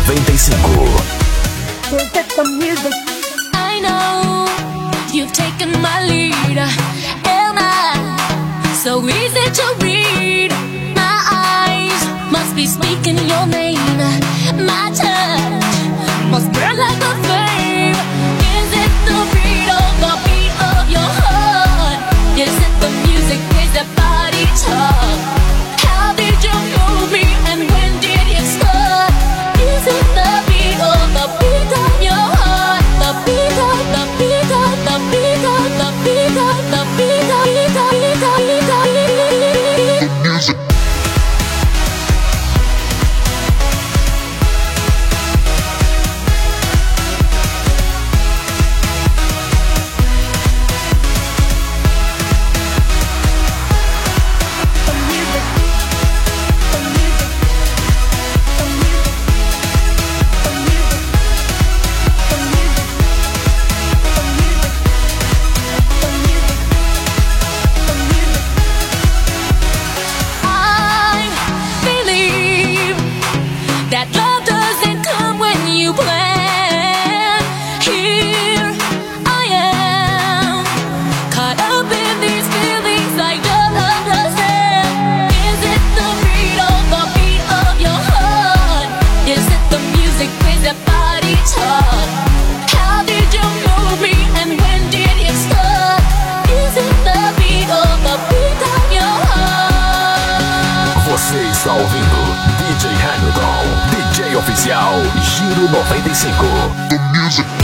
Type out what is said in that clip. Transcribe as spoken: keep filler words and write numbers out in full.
noventa e cinco. I know you've taken my lead, and I'm so easy to read. My eyes must be speaking your name. My touch must burn like a flame. Is it the beat or the beat of your heart? Is it the music? Is that body talk? How did you move me and when did it start? Is it the beat or the beat of your heart? The beat of, the beat of, the beat of, the beat of, the beat of, beat of, beat of, beat of, beat of. Music. Você está ouvindo D J Hamilton, D J oficial Giro noventa e cinco. The music.